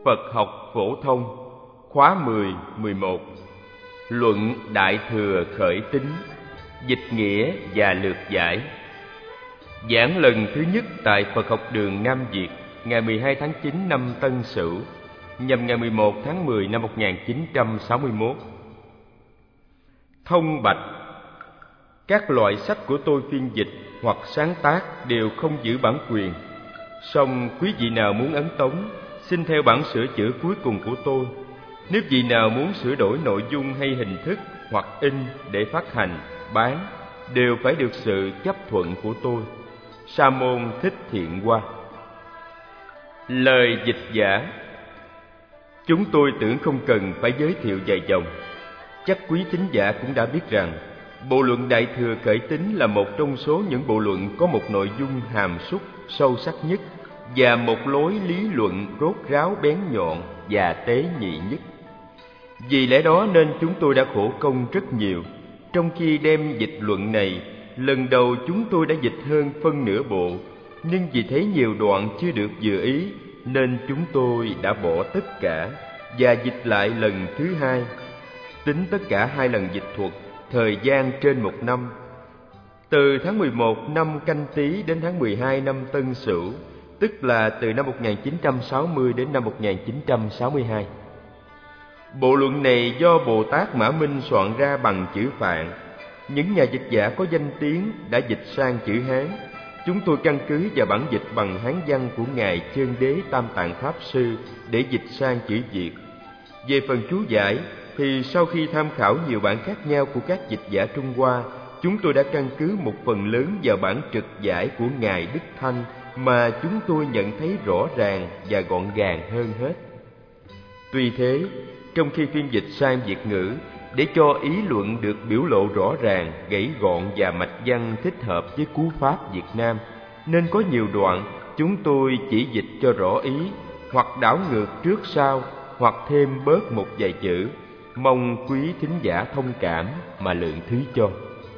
Phật học phổ thông, khóa 10, 11. Luận Đại Thừa Khởi Tín, dịch nghĩa và lược giải. Giảng lần thứ nhất tại Phật học đường Nam Việt, ngày 12 tháng 9 năm Tân Sửu, nhằm ngày 11 tháng 10 năm 1961. Thông bạch: các loại sách của tôi phiên dịch hoặc sáng tác đều không giữ bản quyền. Song quý vị nào muốn ấn tống, xin theo bản sửa chữa cuối cùng của tôi. Nếu vị nào muốn sửa đổi nội dung hay hình thức hoặc in để phát hành, bán, đều phải được sự chấp thuận của tôi. Sa môn Thích Thiện Hoa. Lời dịch giả. Chúng tôi tưởng không cần phải giới thiệu dài dòng. Chắc quý thính giả cũng đã biết rằng bộ luận Đại Thừa Khởi Tín là một trong số những bộ luận có một nội dung hàm súc, sâu sắc nhất và một lối lý luận rốt ráo bén nhọn và tế nhị nhất. Vì lẽ đó nên chúng tôi đã khổ công rất nhiều. Trong khi đem dịch luận này, lần đầu chúng tôi đã dịch hơn phân nửa bộ, nhưng vì thấy nhiều đoạn chưa được vừa ý nên chúng tôi đã bỏ tất cả và dịch lại lần thứ hai. Tính tất cả 2 lần dịch thuật, thời gian trên 1 năm, từ tháng 11 năm Canh Tý đến tháng 12 năm Tân Sửu, tức là từ năm 1960 đến năm 1962. Bộ luận này do Bồ Tát Mã Minh soạn ra bằng chữ Phạn. Những nhà dịch giả có danh tiếng đã dịch sang chữ Hán. Chúng tôi căn cứ vào bản dịch bằng Hán văn của Ngài Chân Đế Tam Tạng Pháp Sư để dịch sang chữ Việt. Về phần chú giải thì sau khi tham khảo nhiều bản khác nhau của các dịch giả Trung Hoa, chúng tôi đã căn cứ một phần lớn vào bản trực giải của Ngài Đức Thanh mà chúng tôi nhận thấy rõ ràng và gọn gàng hơn hết. Tuy thế, trong khi phiên dịch sang Việt ngữ, để cho ý luận được biểu lộ rõ ràng, gãy gọn và mạch văn thích hợp với cú pháp Việt Nam, nên có nhiều đoạn chúng tôi chỉ dịch cho rõ ý, hoặc đảo ngược trước sau, hoặc thêm bớt một vài chữ. Mong quý thính giả thông cảm mà lượng thứ cho.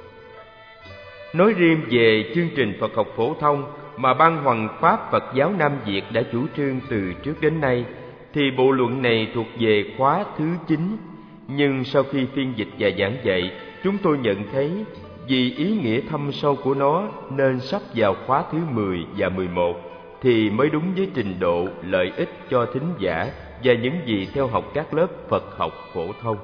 Nói riêng về chương trình Phật học phổ thông mà Ban Hoằng Pháp Phật giáo Nam Việt đã chủ trương từ trước đến nay, thì bộ luận này thuộc về khóa thứ 9. Nhưng sau khi phiên dịch và giảng dạy, chúng tôi nhận thấy vì ý nghĩa thâm sâu của nó nên sắp vào khóa thứ 10 và 11 thì mới đúng với trình độ lợi ích cho thính giả và những gì theo học các lớp Phật học phổ thông.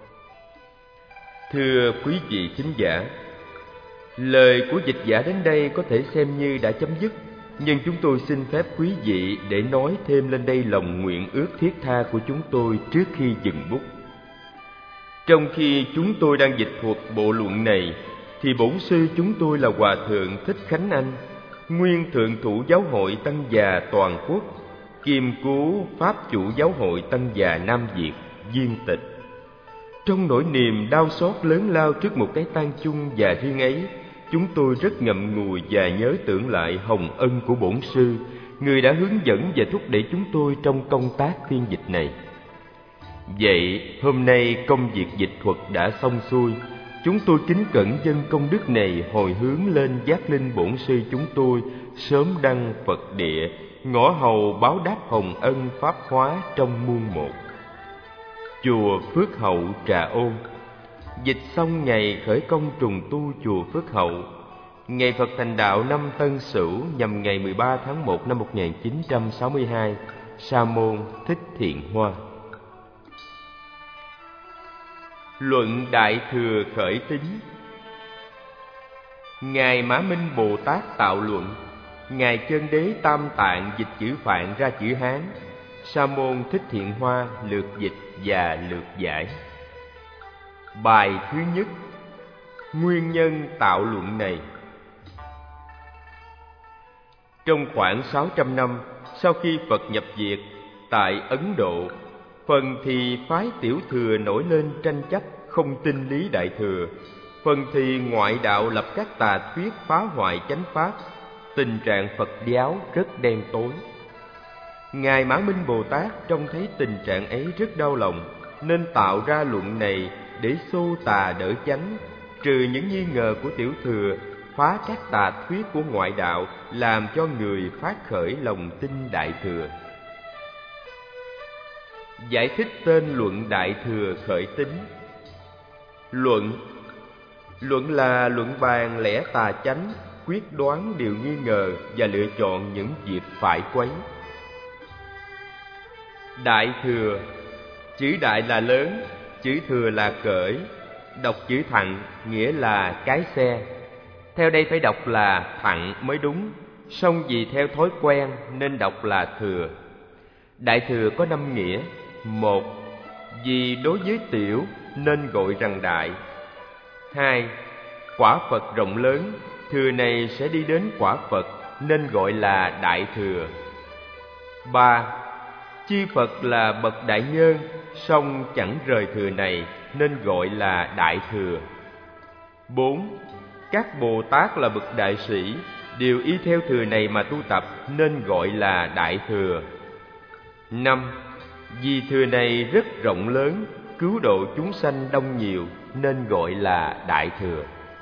Thưa quý vị thính giả, lời của dịch giả đến đây có thể xem như đã chấm dứt, nhưng chúng tôi xin phép quý vị để nói thêm lên đây lòng nguyện ước thiết tha của chúng tôi trước khi dừng bút. Trong khi chúng tôi đang dịch thuật bộ luận này, thì bổn sư chúng tôi là Hòa Thượng Thích Khánh Anh, nguyên Thượng thủ Giáo hội Tăng Già toàn quốc, kiêm cố Pháp chủ Giáo hội Tăng Già Nam Việt, viên tịch. Trong nỗi niềm đau xót lớn lao trước một cái tang chung và riêng ấy, chúng tôi rất ngậm ngùi và nhớ tưởng lại hồng ân của bổn sư, người đã hướng dẫn và thúc đẩy chúng tôi trong công tác phiên dịch này. Vậy hôm nay công việc dịch thuật đã xong xuôi, chúng tôi kính cẩn dâng công đức này hồi hướng lên giác linh bổn sư chúng tôi sớm đăng Phật địa, ngõ hầu báo đáp hồng ân pháp hóa trong muôn một. Chùa Phước Hậu, Trà Ôn. Dịch xong ngày khởi công trùng tu chùa Phước Hậu. Ngày Phật thành đạo năm Tân Sửu nhằm ngày 13 tháng 1 năm 1962. Sa môn Thích Thiện Hoa. Luận Đại Thừa Khởi Tín. Ngài Mã Minh Bồ Tát tạo luận, Ngài Chân Đế Tam Tạng dịch chữ Phạn ra chữ Hán, Sa môn Thích Thiện Hoa lược dịch và lược giải. Bài thứ nhất. Nguyên nhân tạo luận này. Trong khoảng 600 năm sau khi Phật nhập Việt tại Ấn Độ, phần thì phái Tiểu Thừa nổi lên tranh chấp không tin lý Đại Thừa, phần thì ngoại đạo lập các tà thuyết phá hoại chánh pháp. Tình trạng Phật giáo rất đen tối. Ngài Mã Minh Bồ Tát trông thấy tình trạng ấy rất đau lòng, nên tạo ra luận này để xô tà đỡ chánh, trừ những nghi ngờ của Tiểu Thừa, phá các tà thuyết của ngoại đạo, làm cho người phát khởi lòng tin Đại Thừa. Giải thích tên luận Đại Thừa khởi tín. Luận là luận bàn lẽ tà chánh, quyết đoán điều nghi ngờ và lựa chọn những việc phải quấy. Đại Thừa, chữ đại là lớn, chữ thừa là cởi. Đọc chữ thặng nghĩa là cái xe. Theo đây phải đọc là thặng mới đúng, song vì theo thói quen nên đọc là thừa. Đại thừa có 5 nghĩa. 1. Vì đối với tiểu nên gọi rằng đại. 2. Quả Phật rộng lớn, thừa này sẽ đi đến quả Phật nên gọi là đại thừa. 3. Chư Phật là bậc đại nhân, song chẳng rời thừa này nên gọi là đại thừa. 4. Các Bồ Tát là bậc đại sĩ, đều y theo thừa này mà tu tập nên gọi là đại thừa. 5. Vì thừa này rất rộng lớn, cứu độ chúng sanh đông nhiều nên gọi là đại thừa.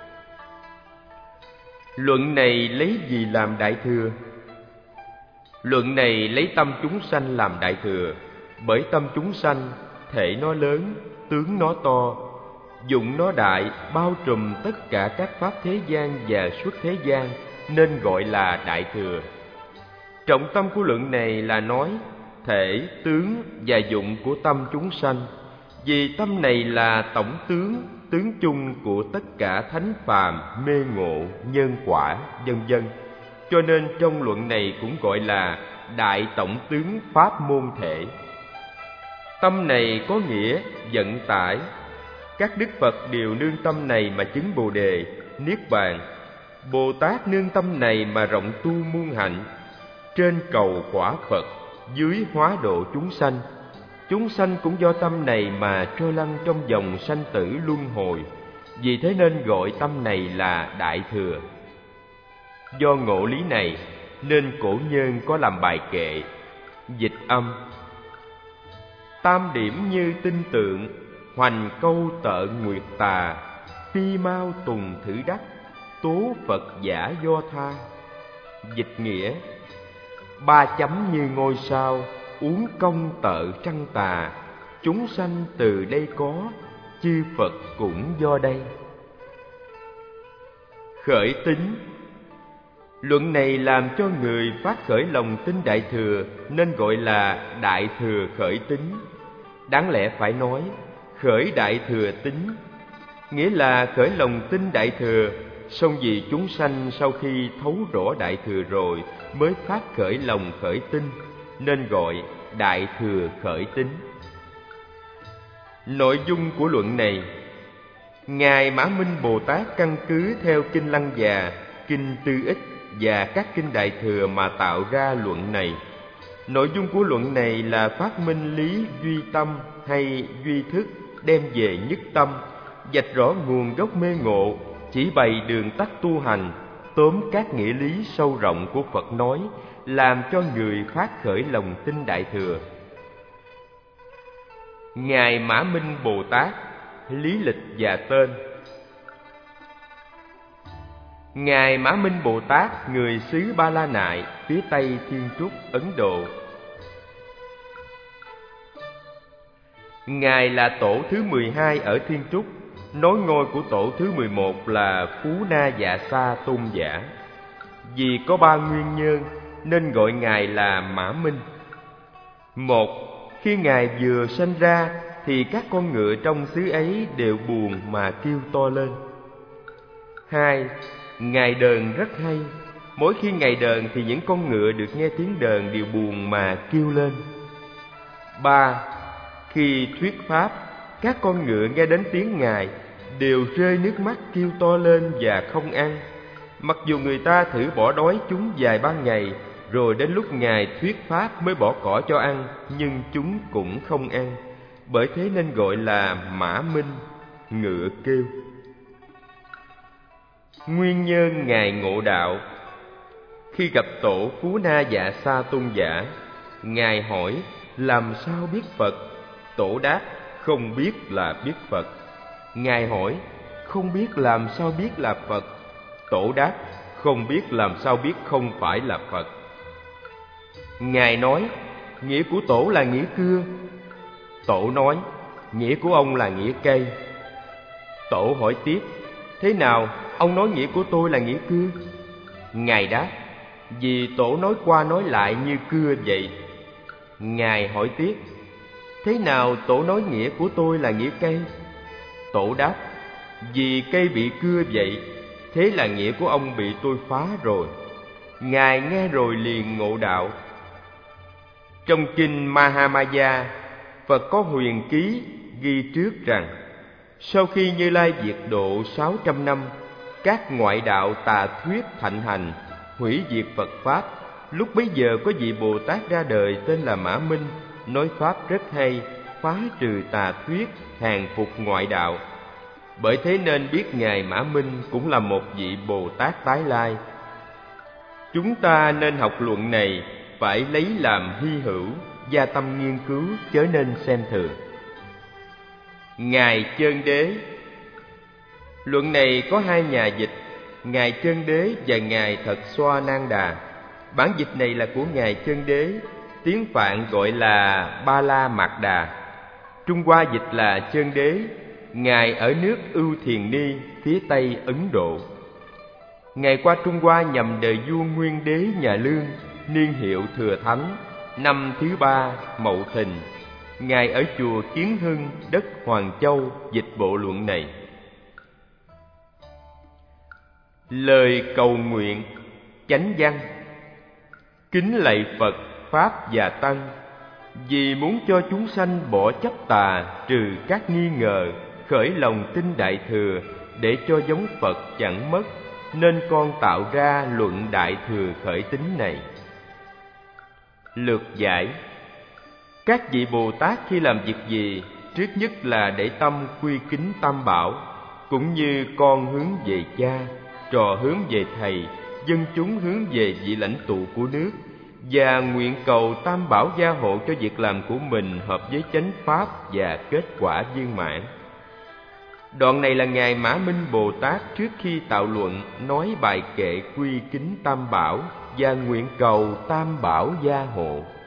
Luận này lấy gì làm đại thừa? Luận này lấy tâm chúng sanh làm đại thừa, bởi tâm chúng sanh, thể nó lớn, tướng nó to, dụng nó đại, bao trùm tất cả các pháp thế gian và xuất thế gian, nên gọi là đại thừa. Trọng tâm của luận này là nói thể, tướng và dụng của tâm chúng sanh, vì tâm này là tổng tướng, tướng chung của tất cả thánh phàm, mê ngộ, nhân quả, vân vân. Cho nên trong luận này cũng gọi là đại tổng tướng pháp môn thể. Tâm này có nghĩa vận tải. Các đức Phật đều nương tâm này mà chứng Bồ đề, Niết bàn. Bồ Tát nương tâm này mà rộng tu muôn hạnh. Trên cầu quả Phật, dưới hóa độ chúng sanh. Chúng sanh cũng do tâm này mà trôi lăn trong dòng sanh tử luân hồi. Vì thế nên gọi tâm này là đại thừa. Do ngộ lý này nên cổ nhân có làm bài kệ dịch âm: tam điểm như tinh tượng, hoành câu tợ nguyệt tà, phi mau tùng thử đắc, tố Phật giả do tha. Dịch nghĩa: ba chấm như ngôi sao, uống công tợ trăng tà, chúng sanh từ đây có, chư Phật cũng do đây. Khởi tín. Luận này làm cho người phát khởi lòng tin đại thừa nên gọi là đại thừa khởi tín. Đáng lẽ phải nói khởi đại thừa tín, nghĩa là khởi lòng tin đại thừa, song vì chúng sanh sau khi thấu rõ đại thừa rồi mới phát khởi lòng khởi tín, nên gọi đại thừa khởi tín. Nội dung của luận này, Ngài Mã Minh Bồ Tát căn cứ theo Kinh Lăng Già, Kinh Tư Ích và các kinh đại thừa mà tạo ra luận này. Nội dung của luận này là phát minh lý duy tâm hay duy thức, đem về nhất tâm, vạch rõ nguồn gốc mê ngộ, chỉ bày đường tắt tu hành, tóm các nghĩa lý sâu rộng của Phật nói, làm cho người phát khởi lòng tin đại thừa. Ngài Mã Minh Bồ Tát, lý lịch và tên. Ngài Mã Minh Bồ Tát, người xứ Ba La Nại, phía Tây Thiên Trúc, Ấn Độ. Ngài là tổ thứ 12 ở Thiên Trúc, nối ngôi của tổ thứ 11 là Phú Na Dạ Sa Tôn giả. Vì có 3 nguyên nhân nên gọi Ngài là Mã Minh. 1. Khi Ngài vừa sanh ra thì các con ngựa trong xứ ấy đều buồn mà kêu to lên. 2. Ngài đờn rất hay. Mỗi khi Ngài đờn thì những con ngựa được nghe tiếng đờn đều buồn mà kêu lên. 3. Khi thuyết pháp, các con ngựa nghe đến tiếng Ngài đều rơi nước mắt kêu to lên và không ăn. Mặc dù người ta thử bỏ đói chúng vài ba ngày, rồi đến lúc Ngài thuyết pháp mới bỏ cỏ cho ăn, nhưng chúng cũng không ăn. Bởi thế nên gọi là Mã Minh, ngựa kêu. Nguyên nhân Ngài ngộ đạo. Khi gặp tổ Phú Na Dạ Sa Tôn giả, Ngài hỏi làm sao biết Phật? Tổ đáp không biết là biết Phật. Ngài hỏi không biết làm sao biết là Phật? Tổ đáp không biết làm sao biết không phải là Phật. Ngài nói nghĩa của tổ là nghĩa cưa. Tổ nói: nghĩa của ông là nghĩa cây. Tổ hỏi tiếp: thế nào ông nói nghĩa của tôi là nghĩa cưa? Ngài đáp: vì tổ nói qua nói lại như cưa vậy. Ngài hỏi tiếp: thế nào tổ nói nghĩa của tôi là nghĩa cây? Tổ đáp: vì cây bị cưa vậy, thế là nghĩa của ông bị tôi phá rồi. Ngài nghe rồi liền ngộ đạo. Trong kinh Mahamaya, Phật có huyền ký ghi trước rằng sau khi Như Lai diệt độ 600 năm, các ngoại đạo tà thuyết thạnh hành, hủy diệt Phật Pháp. Lúc bấy giờ có vị Bồ Tát ra đời tên là Mã Minh, nói Pháp rất hay, phá trừ tà thuyết, hàng phục ngoại đạo. Bởi thế nên biết Ngài Mã Minh cũng là một vị Bồ Tát tái lai. Chúng ta nên học luận này, phải lấy làm hy hữu, gia tâm nghiên cứu, chớ nên xem thường. Ngài Chân Đế. Luận này có hai nhà dịch, Ngài Chân Đế và Ngài Thật Xoa Nan Đà. Bản dịch này là của Ngài Chân Đế, tiếng Phạn gọi là Ba La Mạt Đà, Trung Hoa dịch là Chân Đế. Ngài ở nước Ưu Thiền Ni, phía Tây Ấn Độ. Ngài qua Trung Hoa nhằm đời vua Nguyên Đế nhà Lương, niên hiệu Thừa Thánh, năm thứ 3 Mậu Thìn. Ngài ở chùa Kiến Hưng, đất Hoàng Châu, dịch bộ luận này. Lời cầu nguyện. Chánh văn. Kính lạy Phật, Pháp và Tăng, vì muốn cho chúng sanh bỏ chấp tà, trừ các nghi ngờ, khởi lòng tin Đại Thừa, để cho giống Phật chẳng mất, nên con tạo ra luận Đại Thừa khởi tín này. Lược giải. Các vị Bồ Tát khi làm việc gì, trước nhất là để tâm quy kính Tam Bảo, cũng như con hướng về cha, trò hướng về thầy, dân chúng hướng về vị lãnh tụ của nước, và nguyện cầu Tam Bảo gia hộ cho việc làm của mình hợp với chánh pháp và kết quả viên mãn. Đoạn này là Ngài Mã Minh Bồ Tát trước khi tạo luận nói bài kệ quy kính Tam Bảo và nguyện cầu Tam Bảo gia hộ.